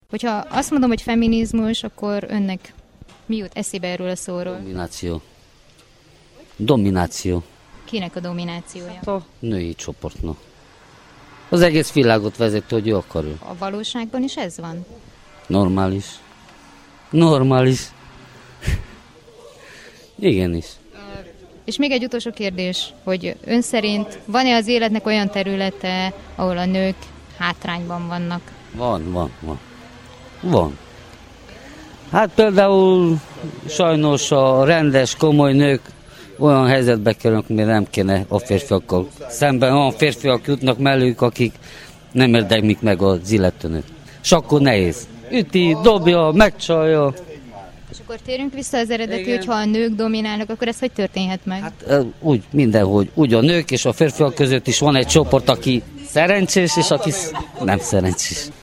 Hogyha azt mondom, hogy feminizmus, akkor önnek mi jut eszébe erről a szóról? Domináció. Kinek a dominációja? A női csoportnak. Az egész világot vezető, hogy ő akarja. A valóságban is ez van? Normális. Igenis. És még egy utolsó kérdés, hogy ön szerint van-e az életnek olyan területe, ahol a nők hátrányban vannak? Van. Hát például sajnos a rendes, komoly nők olyan helyzetbe kerülnek, mert nem kéne a férfiakkal. Szemben olyan férfiak jutnak mellük, akik nem érdemlik meg az illetőnőt. És akkor nehéz. Üti, dobja, megcsalja. És akkor térjünk vissza az eredeti, hogyha a nők dominálnak, akkor ez hogy történhet meg? Hát úgy mindenhogy. Úgy a nők és a férfiak között is van egy csoport, aki szerencsés, és aki nem szerencsés.